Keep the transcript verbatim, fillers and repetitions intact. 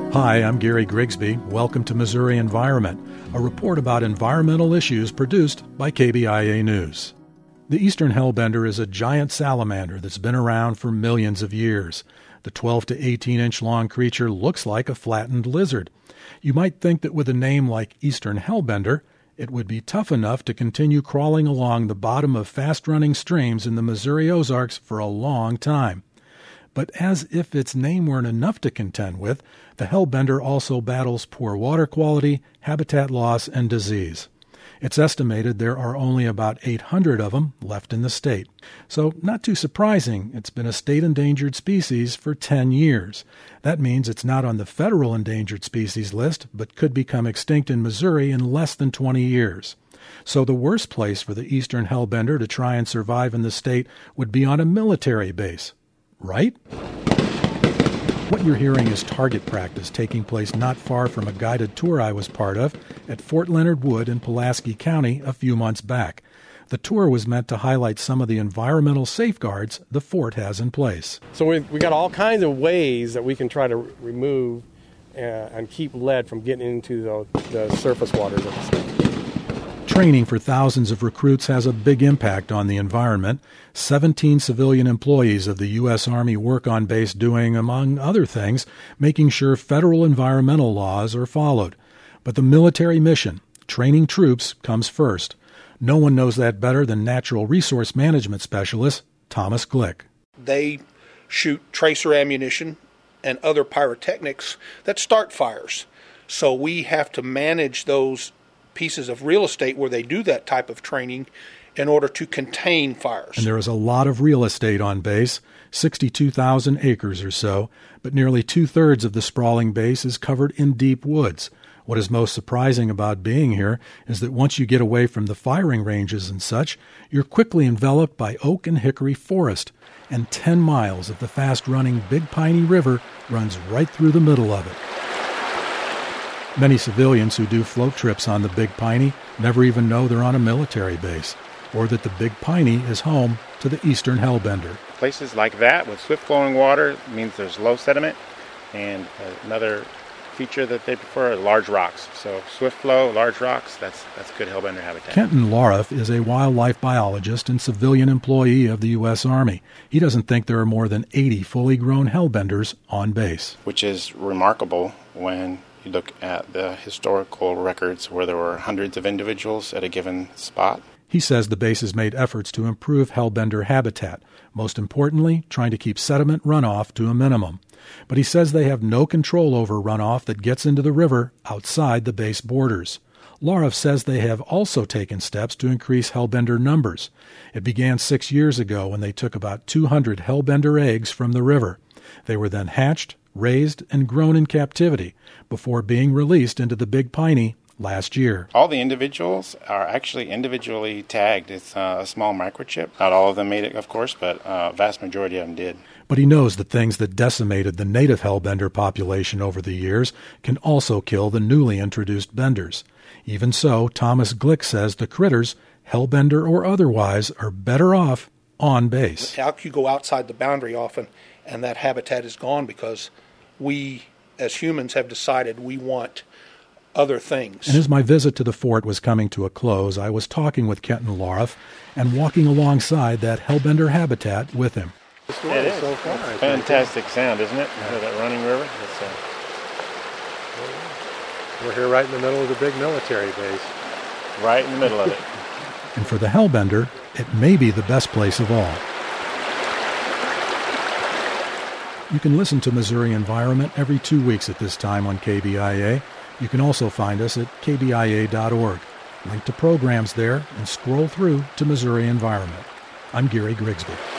Hi, I'm Gary Grigsby. Welcome to Missouri Environment, a report about environmental issues produced by K B I A News. The eastern hellbender is a giant salamander that's been around for millions of years. The twelve to eighteen inch long creature looks like a flattened lizard. You might think that with a name like eastern hellbender, it would be tough enough to continue crawling along the bottom of fast-running streams in the Missouri Ozarks for a long time. But as if its name weren't enough to contend with, the hellbender also battles poor water quality, habitat loss, and disease. It's estimated there are only about eight hundred of them left in the state. So, not too surprising, it's been a state endangered species for ten years. That means it's not on the federal endangered species list, but could become extinct in Missouri in less than twenty years. So the worst place for the eastern hellbender to try and survive in the state would be on a military base. Right? What you're hearing is target practice taking place not far from a guided tour I was part of at Fort Leonard Wood in Pulaski County a few months back. The tour was meant to highlight some of the environmental safeguards the fort has in place. So we've we got all kinds of ways that we can try to re- remove uh, and keep lead from getting into the, the surface waters of the state. Training for thousands of recruits has a big impact on the environment. Seventeen civilian employees of the U S Army work on base doing, among other things, making sure federal environmental laws are followed. But the military mission, training troops, comes first. No one knows that better than Natural Resource Management Specialist Thomas Glick. They shoot tracer ammunition and other pyrotechnics that start fires. So we have to manage those pieces of real estate where they do that type of training in order to contain fires. And there is a lot of real estate on base, sixty-two thousand acres or so, but nearly two-thirds of the sprawling base is covered in deep woods. What is most surprising about being here is that once you get away from the firing ranges and such, you're quickly enveloped by oak and hickory forest, and ten miles of the fast-running Big Piney River runs right through the middle of it. Many civilians who do float trips on the Big Piney never even know they're on a military base, or that the Big Piney is home to the eastern hellbender. Places like that with swift-flowing water means there's low sediment, and another feature that they prefer are large rocks. So swift flow, large rocks, that's that's good hellbender habitat. Kenton Laroff is a wildlife biologist and civilian employee of the U S Army. He doesn't think there are more than eighty fully grown hellbenders on base. Which is remarkable when you look at the historical records where there were hundreds of individuals at a given spot. He says the base has made efforts to improve hellbender habitat, most importantly, trying to keep sediment runoff to a minimum. But he says they have no control over runoff that gets into the river outside the base borders. Laroff says they have also taken steps to increase hellbender numbers. It began six years ago when they took about two hundred hellbender eggs from the river. They were then hatched, raised, and grown in captivity before being released into the Big Piney last year. All the individuals are actually individually tagged. It's uh, a small microchip. Not all of them made it, of course, but a uh, vast majority of them did. But he knows that things that decimated the native hellbender population over the years can also kill the newly introduced benders. Even so, Thomas Glick says the critters, hellbender or otherwise, are better off on base. How can you go outside the boundary often and that habitat is gone because we, as humans, have decided we want other things. And as my visit to the fort was coming to a close, I was talking with Kenton Laroff and walking alongside that hellbender habitat with him. It is. So far, fantastic sound, isn't it? Yeah. That running river. It's, uh... We're here right in the middle of the big military base. Right in the middle of it. And for the hellbender, it may be the best place of all. You can listen to Missouri Environment every two weeks at this time on K B I A. You can also find us at k b i a dot org. Link to programs there and scroll through to Missouri Environment. I'm Gary Grigsby.